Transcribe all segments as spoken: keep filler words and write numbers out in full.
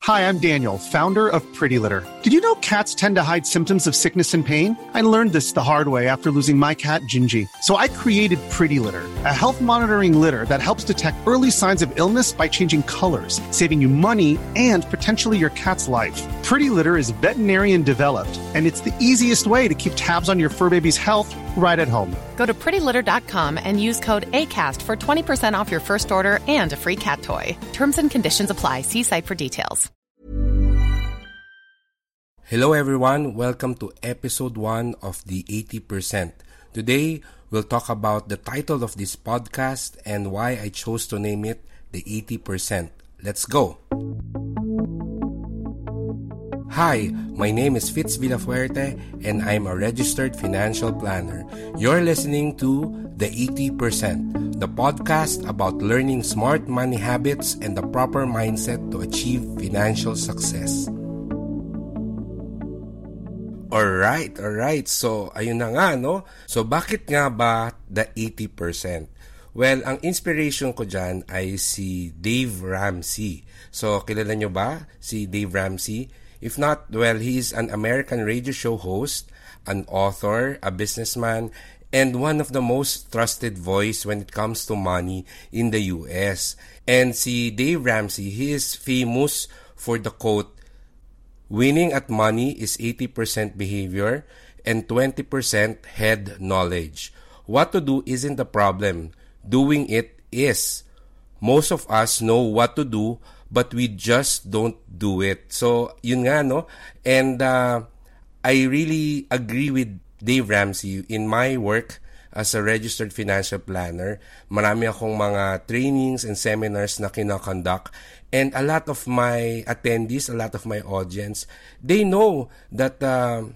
Hi, I'm Daniel, founder of Pretty Litter. Did you know cats tend to hide symptoms of sickness and pain? I learned this the hard way after losing my cat, Gingy. So I created Pretty Litter, a health monitoring litter that helps detect early signs of illness by changing colors, saving you money and potentially your cat's life. Pretty Litter is veterinarian developed, and it's the easiest way to keep tabs on your fur baby's health right at home. Go to pretty litter dot com and use code ACAST for twenty percent off your first order and a free cat toy. Terms and conditions apply. See site for details. Hello everyone, welcome to episode one of the eighty percent. Today, we'll talk about the title of this podcast and why I chose to name it the eighty percent. Let's go! Hi, my name is Fitz Villafuerte and I'm a registered financial planner. You're listening to The eighty percent, the podcast about learning smart money habits and the proper mindset to achieve financial success. Alright, alright. So, ayun na nga, no? So, bakit nga ba the eighty percent? Well, ang inspiration ko dyan ay si Dave Ramsey. So, kilala nyo ba si Dave Ramsey? If not, well, he is an American radio show host, an author, a businessman, and one of the most trusted voice when it comes to money in the U S. And si Dave Ramsey, he is famous for the quote, "Winning at money is eighty percent behavior and twenty percent head knowledge. What to do isn't the problem. Doing it is." Most of us know what to do, but we just don't do it. So, yun nga, no? And uh, I really agree with Dave Ramsey. In my work as a registered financial planner, marami akong mga trainings and seminars na kinakonduct. And a lot of my attendees, a lot of my audience, they know that uh,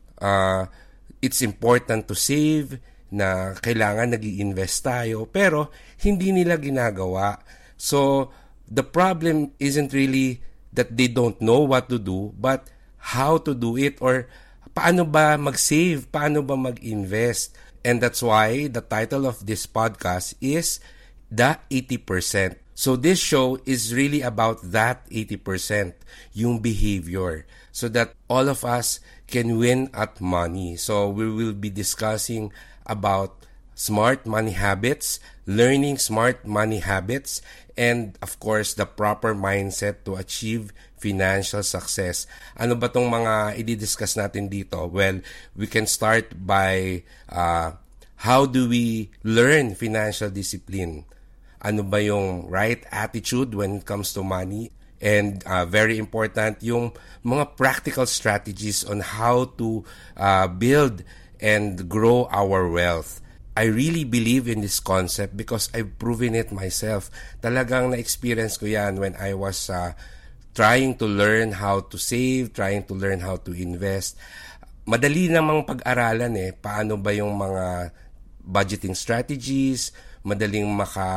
uh, it's important to save, na kailangan nag-i-invest tayo, pero hindi nila ginagawa. So, the problem isn't really that they don't know what to do, but how to do it, or paano ba mag-save, paano ba mag-invest. And that's why the title of this podcast is The eighty percent. So this show is really about that eighty percent, yung behavior, so that all of us can win at money. So we will be discussing about smart money habits, learning smart money habits, and of course, the proper mindset to achieve financial success. Ano ba tong mga i-discuss natin dito? Well, we can start by uh, how do we learn financial discipline? Ano ba yung right attitude when it comes to money? And uh, very important, yung mga practical strategies on how to uh, build and grow our wealth. I really believe in this concept because I've proven it myself. Talagang na-experience ko yan when I was uh, trying to learn how to save, trying to learn how to invest. Madali namang pag-aralan eh, paano ba yung mga budgeting strategies, madaling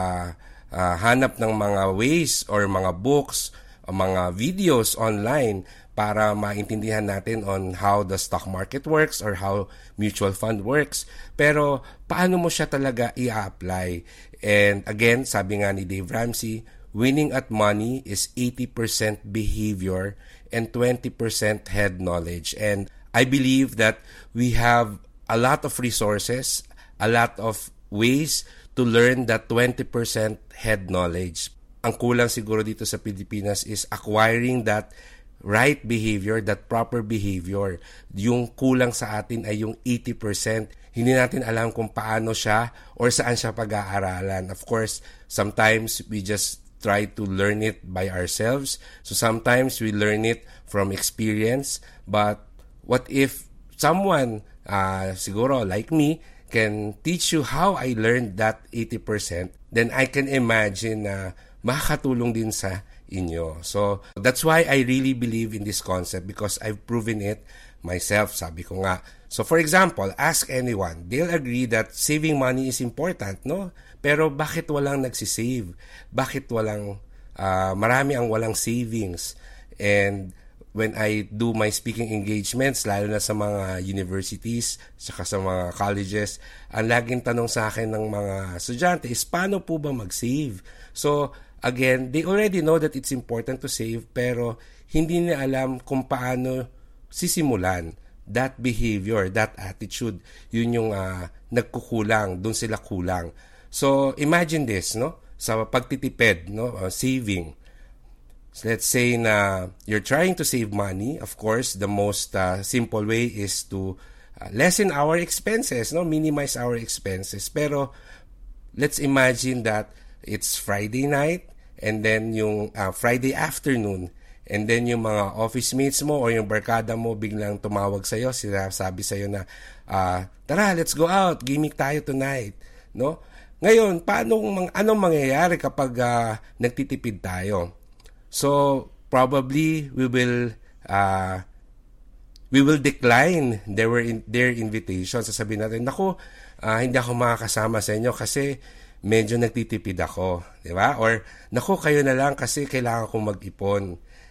makahanap uh, ng mga ways or mga books, o mga videos online para maintindihan natin on how the stock market works or how mutual fund works. Pero paano mo siya talaga i-apply? And again, sabi nga ni Dave Ramsey, winning at money is eighty percent behavior and twenty percent head knowledge. And I believe that we have a lot of resources, a lot of ways to learn that twenty percent head knowledge. Ang kulang siguro dito sa Pilipinas is acquiring that right behavior, that proper behavior. Yung kulang sa atin ay yung eighty percent. Hindi natin alam kung paano siya or saan siya pag-aaralan. Of course, sometimes we just try to learn it by ourselves. So sometimes we learn it from experience. But what if someone, uh, siguro like me, can teach you how I learned that eighty percent, then I can imagine na uh, makakatulong din sa inyo. So, that's why I really believe in this concept because I've proven it myself, sabi ko nga. So, for example, ask anyone. They'll agree that saving money is important, no? Pero bakit walang nagsisave? Bakit walang, uh, marami ang walang savings? And when I do my speaking engagements, lalo na sa mga universities, saka sa mga colleges, ang laging tanong sa akin ng mga estudyante is, paano po ba mag-save? So, again, they already know that it's important to save, pero hindi nila alam kung paano sisimulan. That behavior, that attitude, yun yung uh, nagkukulang, dun sila kulang. So, imagine this, no? Sa pagtitipid, no? Uh, saving. So, let's say na you're trying to save money. Of course, the most uh, simple way is to uh, lessen our expenses, no? Minimize our expenses. Pero, let's imagine that it's Friday night and then yung uh, Friday afternoon. And then yung mga office mates mo o yung barkada mo biglang tumawag sa'yo, sinasabi sa'yo na, uh, tara, let's go out, gimmick tayo tonight. No? Ngayon, paano, anong mangyayari kapag uh, nagtitipid tayo? So, probably, we will, uh, we will decline their, their invitation. Sasabihin natin, naku, uh, hindi ako makakasama sa inyo kasi medyo nagtitipid ako. Di ba? Or, naku, kayo na lang kasi kailangan kong mag-ipon.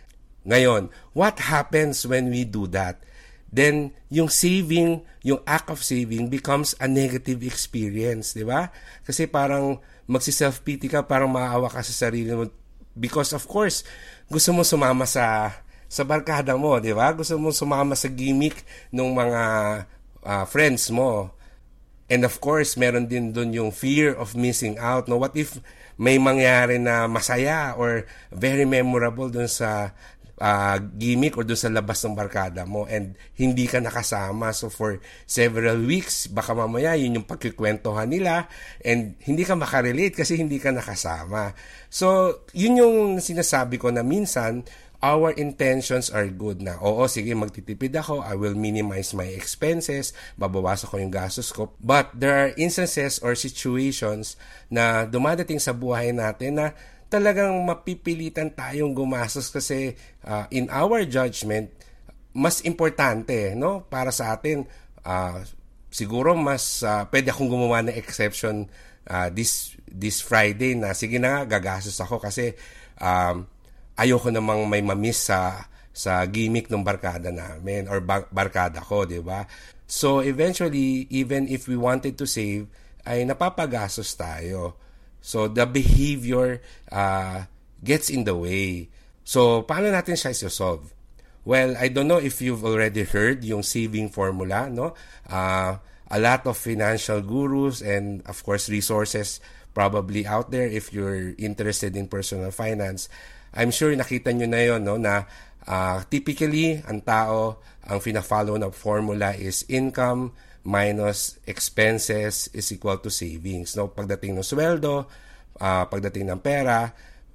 Ngayon, what happens when we do that? Then, yung saving, yung act of saving becomes a negative experience, di ba? Kasi parang magsi-self-pity ka, parang maaawa ka sa sarili mo. Because of course, gusto mo sumama sa sa barkada mo, di ba? Gusto mo sumama sa gimmick ng mga uh, friends mo. And of course, meron din dun yung fear of missing out. No? What if may mangyari na masaya or very memorable dun sa Uh, gimmick or doon sa labas ng barkada mo and hindi ka nakasama. So for several weeks, baka mamaya yun yung pagkikwentuhan nila and hindi ka makarelate kasi hindi ka nakasama. So yun yung sinasabi ko na minsan our intentions are good na. Oo, sige, magtitipid ako, I will minimize my expenses, babawasan ko yung gastos ko. But there are instances or situations na dumadating sa buhay natin na talagang mapipilitan tayong gumastos kasi uh, in our judgment, mas importante, no? Para sa atin, uh, siguro mas uh, pwede akong gumawa ng exception uh, this this Friday na sige na nga, gagastos ako kasi um, ayoko namang may mamiss sa sa gimmick ng barkada namin or bar- barkada ko, di ba? So eventually, even if we wanted to save, ay napapagastos tayo. So, the behavior uh, gets in the way. So, paano natin siya isosolve? Well, I don't know if you've already heard yung saving formula, no? Uh, a lot of financial gurus and, of course, resources probably out there if you're interested in personal finance. I'm sure nakita nyo na yun, no? Na uh, typically, ang tao, ang fina-follow na formula is income minus expenses is equal to savings. No? Pagdating ng sweldo, uh, pagdating ng pera,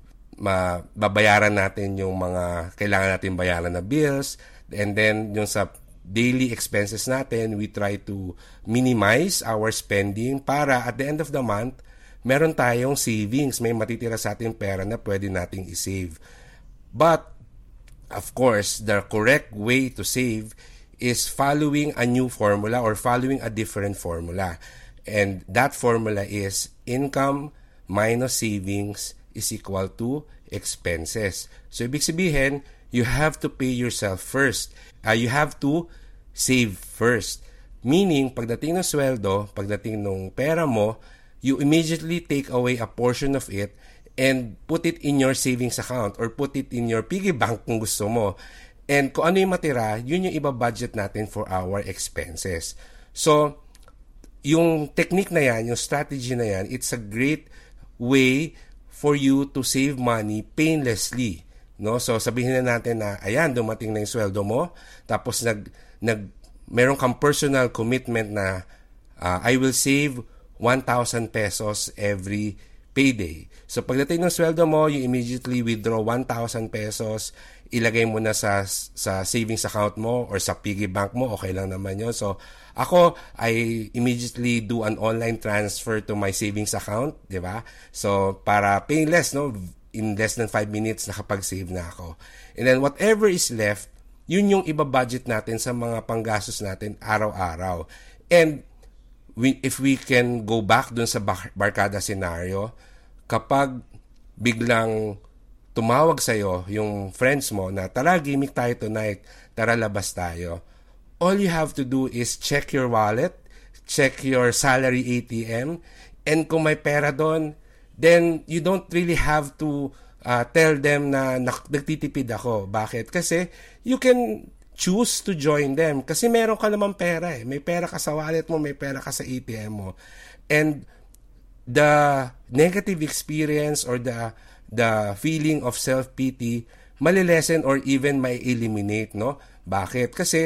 mababayaran natin yung mga kailangan natin bayaran na bills, and then yung sa daily expenses natin, we try to minimize our spending para at the end of the month, meron tayong savings, may matitira sa ating pera na pwede nating i-save. But, of course, the correct way to save is following a new formula or following a different formula. And that formula is income minus savings is equal to expenses. So, ibig sabihin, you have to pay yourself first. Uh, you have to save first. Meaning, pagdating ng sweldo, pagdating ng pera mo, you immediately take away a portion of it and put it in your savings account or put it in your piggy bank kung gusto mo. And kung ano yung matira, yun yung iba-budget natin for our expenses. So, yung technique na yan, yung strategy na yan, it's a great way for you to save money painlessly. No? So, sabihin na natin na, ayan, dumating na yung sweldo mo, tapos nag, nag, meron kang personal commitment na uh, I will save one thousand pesos every payday. So, pagdating ng sweldo mo, you immediately withdraw one thousand pesos, ilagay mo na sa sa savings account mo or sa piggy bank mo, okay lang naman yun. So, ako, I immediately do an online transfer to my savings account, di ba? So, para painless, no? In less than five minutes, nakapag-save na ako. And then, whatever is left, yun yung iba-budget natin sa mga panggastos natin araw-araw. And, we, if we can go back dun sa barkada scenario, kapag biglang tumawag sa'yo yung friends mo na tara, gimmick tayo tonight, tara, labas tayo. All you have to do is check your wallet, check your salary A T M, and kung may pera doon, then you don't really have to uh, tell them na nagtitipid ako. Bakit? Kasi you can choose to join them. Kasi meron ka naman pera eh. May pera ka sa wallet mo, may pera ka sa A T M mo. And the negative experience or the the feeling of self-pity, malilesen or even may eliminate, no? Bakit? Kasi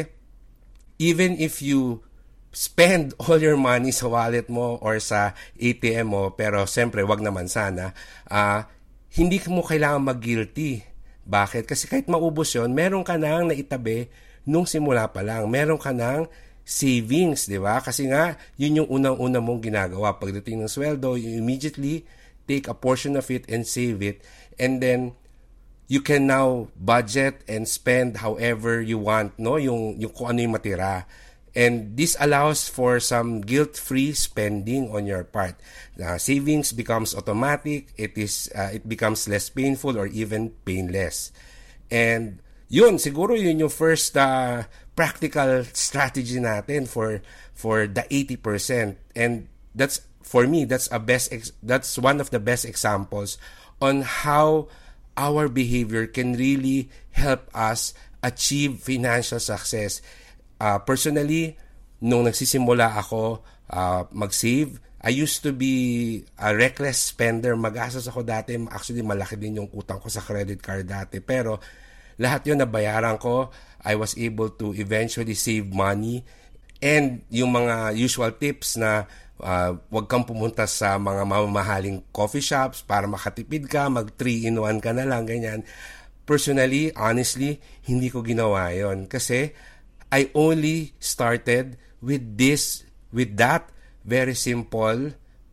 even if you spend all your money sa wallet mo or sa A T M mo, pero siyempre wag naman sana, uh, hindi mo kailangan mag-guilty. Bakit? Kasi kahit maubos yun, meron ka nang naitabi nung simula pa lang. Meron ka nang savings, di ba? Kasi nga, yun yung unang-una mong ginagawa. Pagdating ng sweldo, you immediately take a portion of it and save it. And then, you can now budget and spend however you want, no? Yung, yung kung ano yung matira. And this allows for some guilt-free spending on your part. Uh, savings becomes automatic. It is uh, it becomes less painful or even painless. And yun, siguro yun yung first uh, practical strategy natin for for the eighty percent. And that's for me that's a best ex- that's one of the best examples on how our behavior can really help us achieve financial success. Uh, personally, nung nagsisimula ako uh, mag-save, I used to be a reckless spender. Magastos ako dati. Actually, malaki din yung utang ko sa credit card dati. Pero lahat yun nabayaran ko. I was able to eventually save money. And yung mga usual tips na uh, wag kang pumunta sa mga mamahaling coffee shops para makatipid ka, mag three in one ka na lang, ganyan. Personally, honestly, hindi ko ginawa yon kasi I only started with this, with that very simple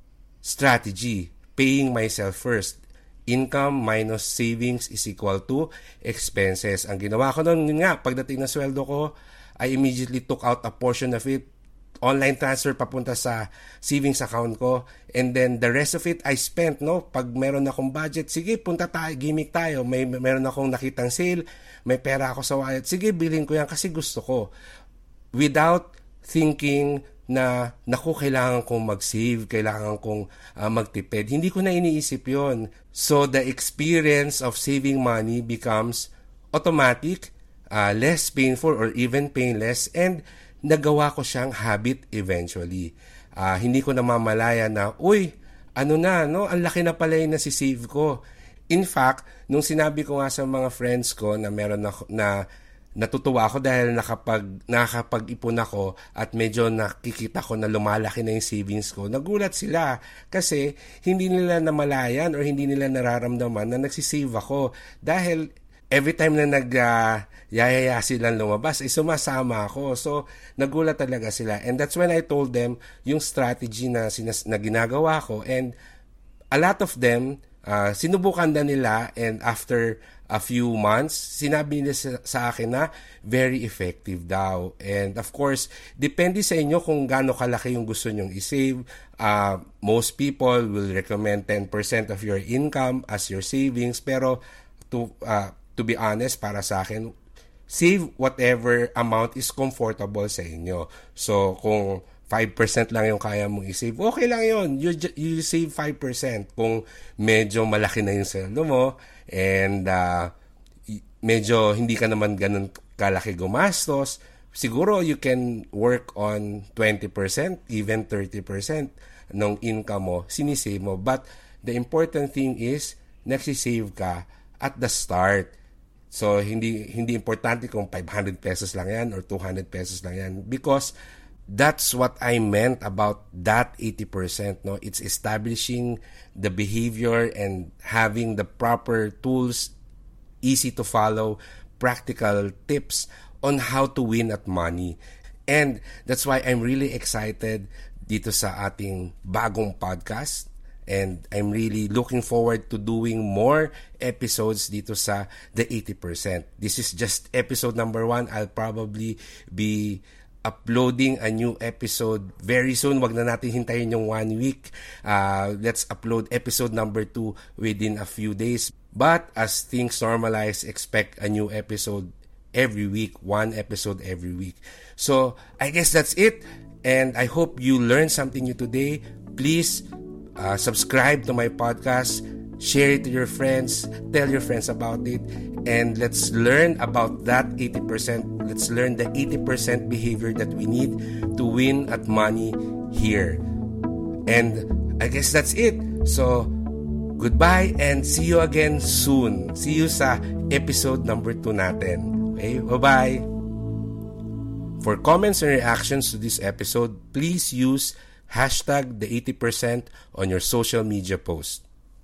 strategy, paying myself first. Income minus savings is equal to expenses. Ang ginawa ko nun, yun nga, pagdating na sweldo ko, I immediately took out a portion of it, online transfer papunta sa savings account ko, and then the rest of it I spent, no? Pag meron akong budget, sige, punta tayo, gimmick tayo, may meron akong nakitang sale, may pera ako sa wallet, sige, bilhin ko yan kasi gusto ko. Without thinking na, naku, kailangan kong mag-save, kailangan kong uh, magtipid. Hindi ko na iniisip yon. So, the experience of saving money becomes automatic, uh, less painful or even painless, and nagawa ko siyang habit eventually. Uh, hindi ko namamalaya na, uy, ano na, no? Ang laki na pala yung nasisave ko. In fact, nung sinabi ko nga sa mga friends ko na meron na, na natutuwa ako dahil nakapag, nakapag-ipon ako at medyo nakikita ko na lumalaki na yung savings ko, nagulat sila kasi hindi nila namalayan or hindi nila nararamdaman na nagsisave ako. Dahil every time na nag uh, yayaya silang lumabas, ay sumasama ako. So, nagulat talaga sila. And that's when I told them yung strategy na, sinas- na ginagawa ko. And a lot of them, Uh, sinubukan na nila, and after a few months, sinabi nila sa, sa akin na very effective daw. And of course, depende sa inyo kung gaano kalaki yung gusto nyong isave. Uh, most people will recommend ten percent of your income as your savings. Pero to, uh, to be honest, para sa akin, save whatever amount is comfortable sa inyo. So, kung five percent lang yung kaya mong i-save, okay lang yun. You, you save five percent. Kung medyo malaki na yung sweldo mo and uh, medyo hindi ka naman ganun kalaki gumastos, siguro you can work on twenty percent, even thirty percent ng income mo, sinisave mo. But the important thing is, nagsisave ka at the start. So, hindi hindi importante kung five hundred pesos lang yan or two hundred pesos lang yan, because that's what I meant about that eighty percent, no? It's establishing the behavior and having the proper tools, easy to follow, practical tips on how to win at money. And that's why I'm really excited dito sa ating bagong podcast. And I'm really looking forward to doing more episodes dito sa the eighty percent. This is just episode number one. I'll probably be uploading a new episode very soon. Wag na natin hintayin yung one week. Uh, let's upload episode number two within a few days. But as things normalize, expect a new episode every week. One episode every week. So, I guess that's it. And I hope you learned something new today. Please uh, subscribe to my podcast. share it to your friends, tell your friends about it, and let's learn about that eighty percent. Let's learn the eighty percent behavior that we need to win at money here. And I guess that's it. So, goodbye and see you again soon. See you sa episode number two natin. Okay, bye-bye. For comments and reactions to this episode, please use hashtag the eighty percent on your social media post.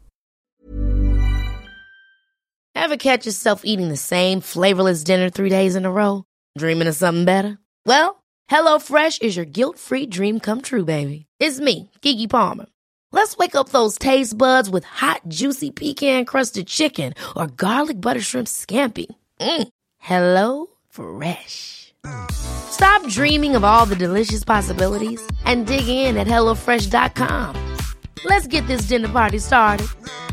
Ever catch yourself eating the same flavorless dinner three days in a row? Dreaming of something better? Well, HelloFresh is your guilt-free dream come true, baby. It's me, Keke Palmer. Let's wake up those taste buds with hot, juicy pecan-crusted chicken or garlic butter shrimp scampi. Mm. Hello Fresh. Stop dreaming of all the delicious possibilities and dig in at hello fresh dot com. Let's get this dinner party started.